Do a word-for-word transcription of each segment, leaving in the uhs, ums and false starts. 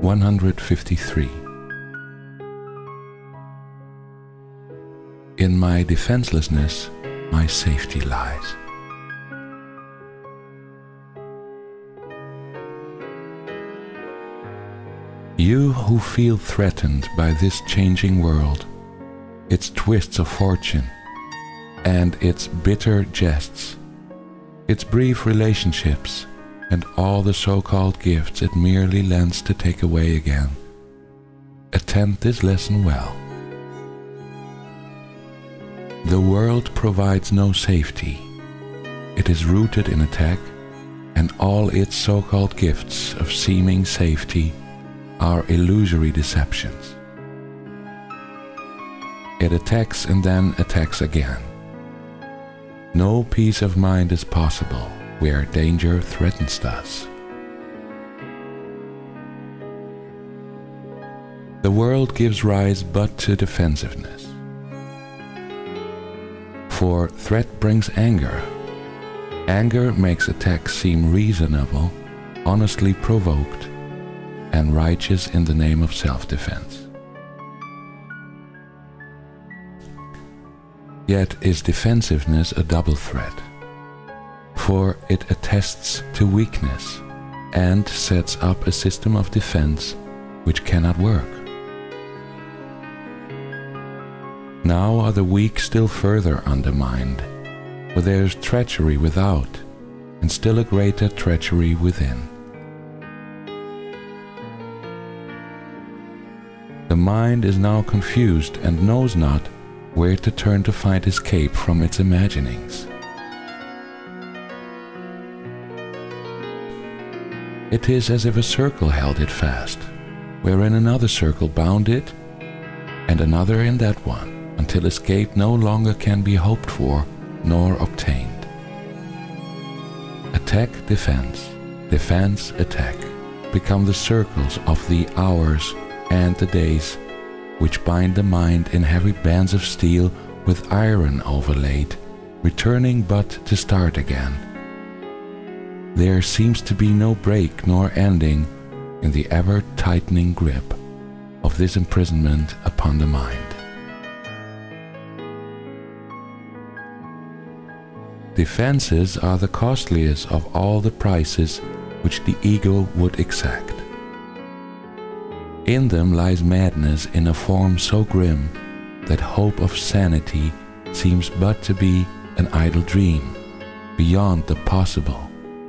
one hundred fifty-three. In my defenselessness, my safety lies. You who feel threatened by this changing world, its twists of fortune, and its bitter jests, its brief relationships, and all the so-called gifts it merely lends to take away again, attend this lesson well. The world provides no safety. It is rooted in attack, and all its so-called gifts of seeming safety are illusory deceptions. It attacks and then attacks again. No peace of mind is possible where danger threatens us. The world gives rise but to defensiveness. For threat brings anger. Anger makes attacks seem reasonable, honestly provoked, and righteous in the name of self-defense. Yet is defensiveness a double threat, for it attests to weakness and sets up a system of defense which cannot work. Now are the weak still further undermined, for there is treachery without, and still a greater treachery within. The mind is now confused and knows not where to turn to find escape from its imaginings. It is as if a circle held it fast, wherein another circle bound it, and another in that one, until escape no longer can be hoped for nor obtained. Attack, defense, defense, attack, become the circles of the hours and the days, which bind the mind in heavy bands of steel with iron overlaid, returning but to start again. There seems to be no break nor ending in the ever-tightening grip of this imprisonment upon the mind. Defenses are the costliest of all the prices which the ego would exact. In them lies madness in a form so grim that hope of sanity seems but to be an idle dream, beyond the possible.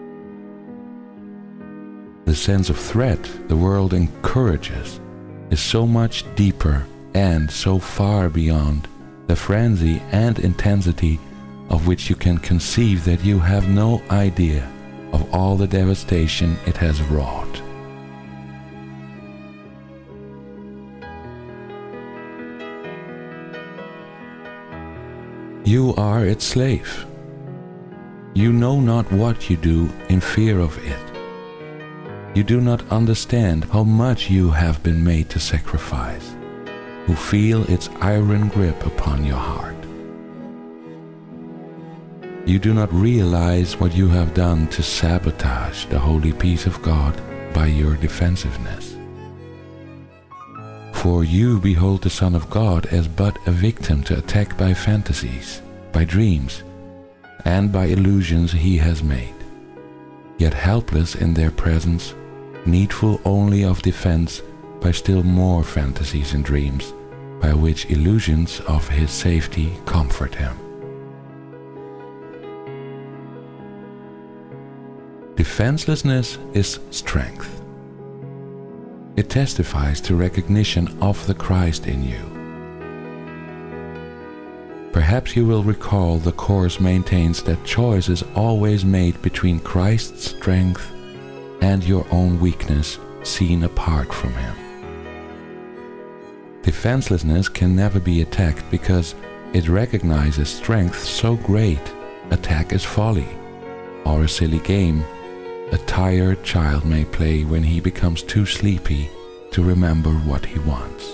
The sense of threat the world encourages is so much deeper and so far beyond the frenzy and intensity of which you can conceive that you have no idea of all the devastation it has wrought. You are its slave. You know not what you do in fear of it. You do not understand how much you have been made to sacrifice, who feel its iron grip upon your heart. You do not realize what you have done to sabotage the holy peace of God by your defensiveness. For you behold the Son of God as but a victim to attack by fantasies, by dreams, and by illusions he has made, yet helpless in their presence, needful only of defense by still more fantasies and dreams, by which illusions of his safety comfort him. Defenselessness is strength. It testifies to recognition of the Christ in you. Perhaps you will recall the Course maintains that choice is always made between Christ's strength and your own weakness seen apart from him. Defenselessness can never be attacked because it recognizes strength so great, attack is folly, or a silly game a tired child may play when he becomes too sleepy to remember what he wants.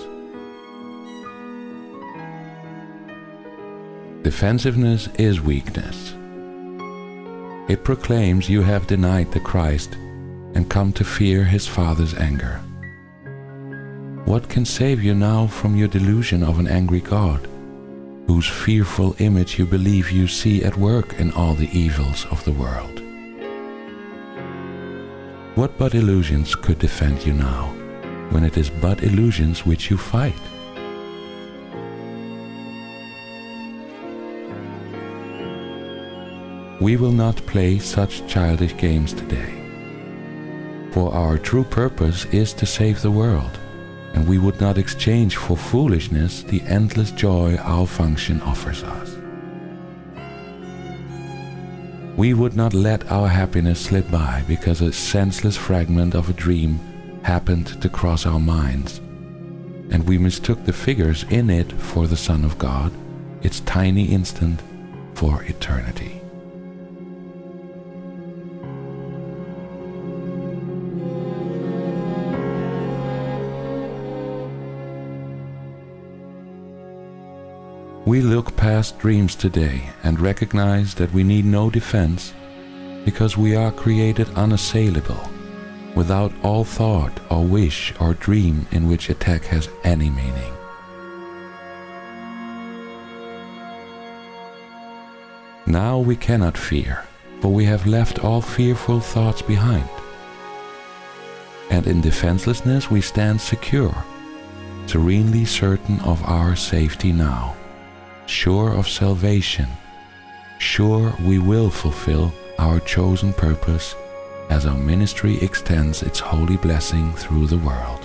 Defensiveness is weakness. It proclaims you have denied the Christ and come to fear his Father's anger. What can save you now from your delusion of an angry God, whose fearful image you believe you see at work in all the evils of the world? What but illusions could defend you now, when it is but illusions which you fight? We will not play such childish games today, for our true purpose is to save the world, and we would not exchange for foolishness the endless joy our function offers us. We would not let our happiness slip by because a senseless fragment of a dream happened to cross our minds, and we mistook the figures in it for the Son of God, its tiny instant for eternity. We look past dreams today and recognize that we need no defense because we are created unassailable, without all thought or wish or dream in which attack has any meaning. Now we cannot fear, for we have left all fearful thoughts behind. And in defenselessness we stand secure, serenely certain of our safety now, sure of salvation, sure we will fulfill our chosen purpose as our ministry extends its holy blessing through the world.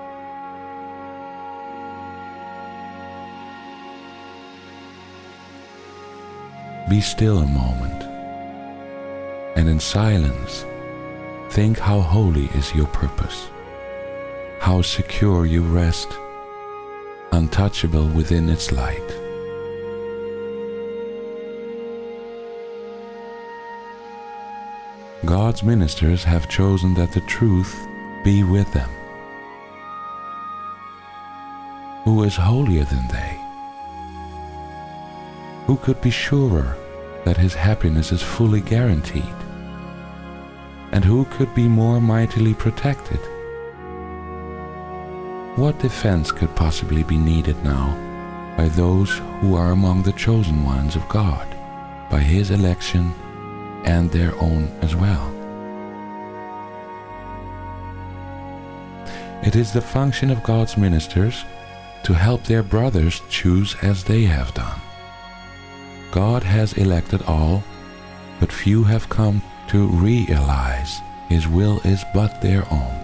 Be still a moment, and in silence think how holy is your purpose, how secure you rest, untouchable within its light. God's ministers have chosen that the truth be with them. Who is holier than they? Who could be surer that his happiness is fully guaranteed? And who could be more mightily protected? What defense could possibly be needed now by those who are among the chosen ones of God, by his election and their own as well? It is the function of God's ministers to help their brothers choose as they have done. God has elected all, but few have come to realize his will is but their own.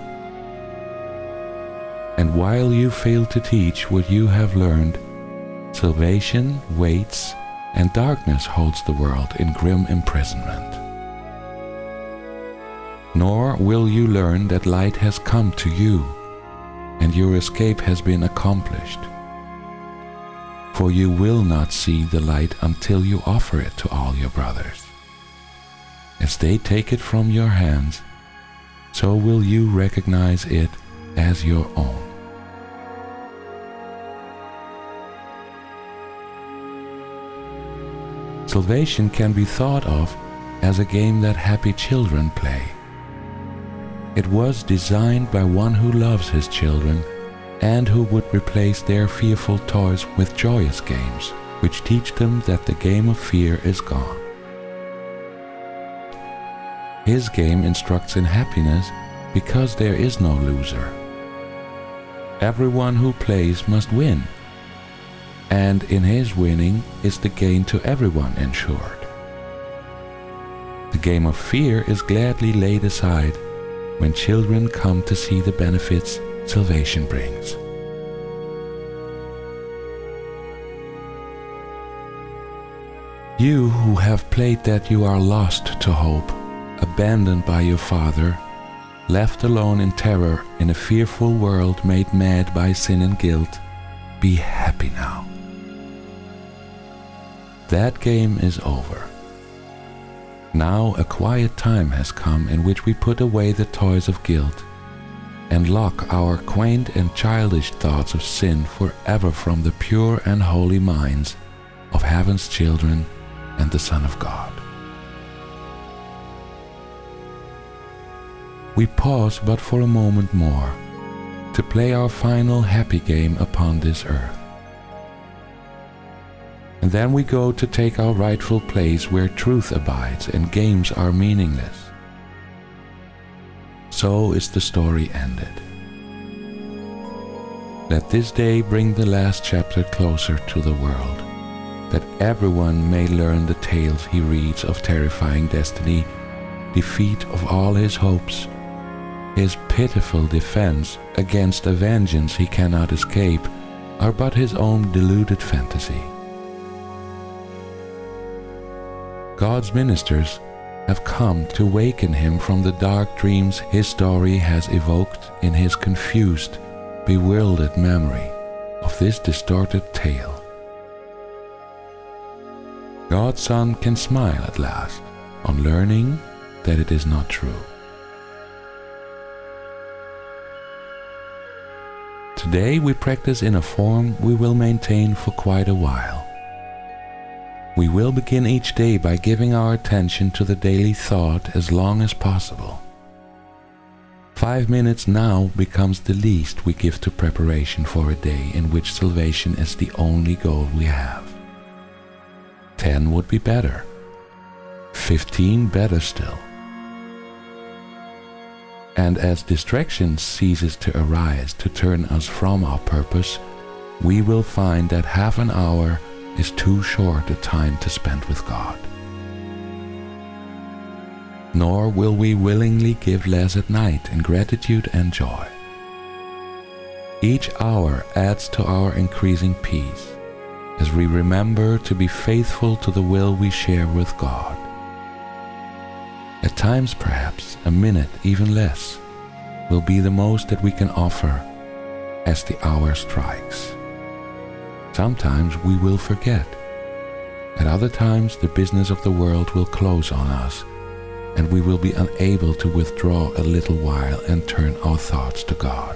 And while you fail to teach what you have learned, salvation waits and darkness holds the world in grim imprisonment. Nor will you learn that light has come to you, and your escape has been accomplished. For you will not see the light until you offer it to all your brothers. As they take it from your hands, so will you recognize it as your own. Salvation can be thought of as a game that happy children play. It was designed by one who loves his children and who would replace their fearful toys with joyous games, which teach them that the game of fear is gone. His game instructs in happiness because there is no loser. Everyone who plays must win, and in his winning is the gain to everyone ensured. The game of fear is gladly laid aside when children come to see the benefits salvation brings. You who have played that you are lost to hope, abandoned by your Father, left alone in terror in a fearful world made mad by sin and guilt, be happy now. That game is over. Now a quiet time has come in which we put away the toys of guilt and lock our quaint and childish thoughts of sin forever from the pure and holy minds of heaven's children and the Son of God. We pause but for a moment more to play our final happy game upon this earth. And then we go to take our rightful place where truth abides and games are meaningless. So is the story ended. Let this day bring the last chapter closer to the world, that everyone may learn the tales he reads of terrifying destiny, defeat of all his hopes, his pitiful defense against a vengeance he cannot escape, are but his own deluded fantasy. God's ministers have come to waken him from the dark dreams his story has evoked in his confused, bewildered memory of this distorted tale. God's Son can smile at last on learning that it is not true. Today we practice in a form we will maintain for quite a while. We will begin each day by giving our attention to the daily thought as long as possible. Five minutes now becomes the least we give to preparation for a day in which salvation is the only goal we have. Ten would be better. Fifteen better still. And as distraction ceases to arise to turn us from our purpose, we will find that half an hour is too short a time to spend with God. Nor will we willingly give less at night in gratitude and joy. Each hour adds to our increasing peace, as we remember to be faithful to the will we share with God. At times, perhaps, a minute, even less, will be the most that we can offer as the hour strikes. Sometimes we will forget. At other times, the business of the world will close on us, and we will be unable to withdraw a little while and turn our thoughts to God.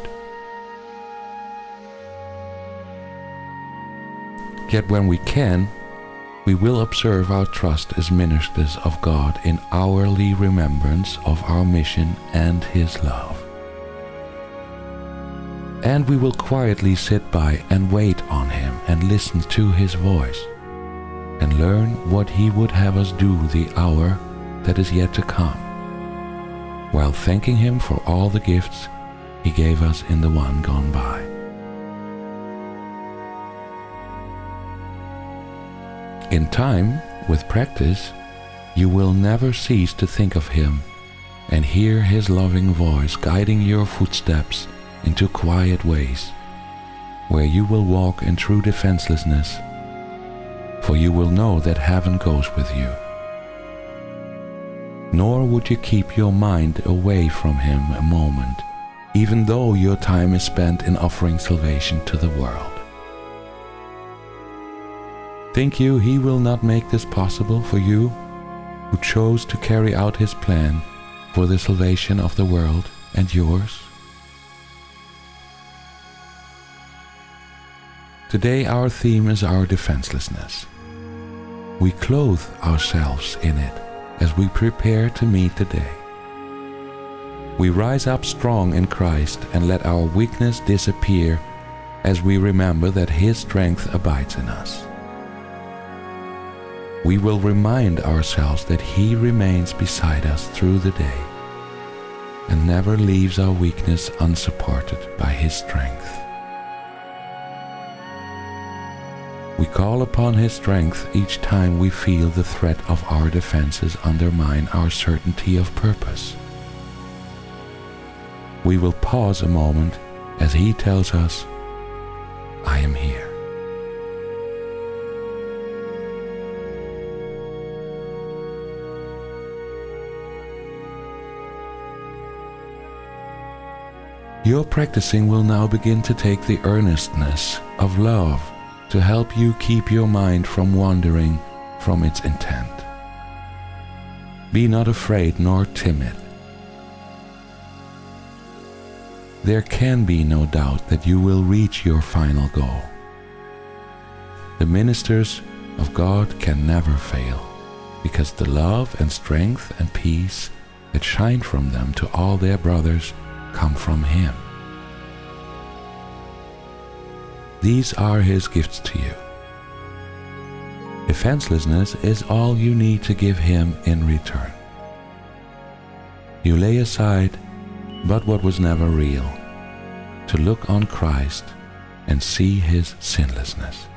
Yet when we can, we will observe our trust as ministers of God in hourly remembrance of our mission and His love. And we will quietly sit by and wait on Him and listen to His voice, and learn what He would have us do the hour that is yet to come, while thanking Him for all the gifts He gave us in the one gone by. In time, with practice, you will never cease to think of Him and hear His loving voice guiding your footsteps into quiet ways, where you will walk in true defenselessness, for you will know that heaven goes with you. Nor would you keep your mind away from Him a moment, even though your time is spent in offering salvation to the world. Think you He will not make this possible for you, who chose to carry out His plan for the salvation of the world and yours? Today our theme is our defenselessness. We clothe ourselves in it as we prepare to meet the day. We rise up strong in Christ and let our weakness disappear as we remember that His strength abides in us. We will remind ourselves that He remains beside us through the day and never leaves our weakness unsupported by His strength. We call upon His strength each time we feel the threat of our defenses undermine our certainty of purpose. We will pause a moment as He tells us, "I am here." Your practicing will now begin to take the earnestness of love to help you keep your mind from wandering from its intent. Be not afraid nor timid. There can be no doubt that you will reach your final goal. The ministers of God can never fail, because the love and strength and peace that shine from them to all their brothers come from Him. These are His gifts to you. Defenselessness is all you need to give Him in return. You lay aside but what was never real, to look on Christ and see His sinlessness.